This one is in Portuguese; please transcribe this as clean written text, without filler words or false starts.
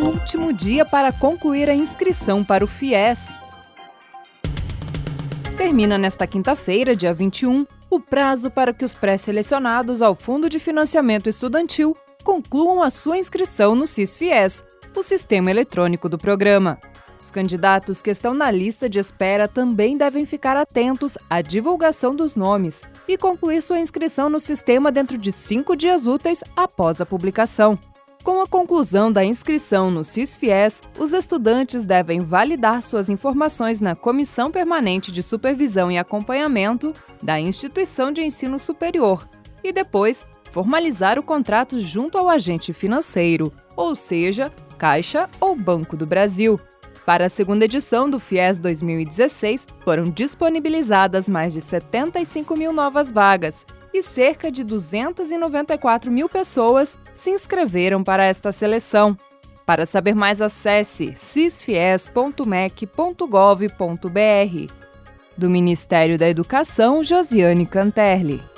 último dia para concluir a inscrição para o FIES. Termina nesta quinta-feira, dia 21, o prazo para que os pré-selecionados ao Fundo de Financiamento Estudantil concluam a sua inscrição no SIS-FIES, o sistema eletrônico do programa. Os candidatos que estão na lista de espera também devem ficar atentos à divulgação dos nomes e concluir sua inscrição no sistema dentro de 5 dias úteis após a publicação. Com a conclusão da inscrição no SIS-FIES, os estudantes devem validar suas informações na Comissão Permanente de Supervisão e Acompanhamento da Instituição de Ensino Superior e depois formalizar o contrato junto ao agente financeiro, ou seja, Caixa ou Banco do Brasil. Para a segunda edição do FIES 2016, foram disponibilizadas mais de 75 mil novas vagas e cerca de 294 mil pessoas se inscreveram para esta seleção. Para saber mais, acesse sisfies.mec.gov.br. Do Ministério da Educação, Josiane Canterli.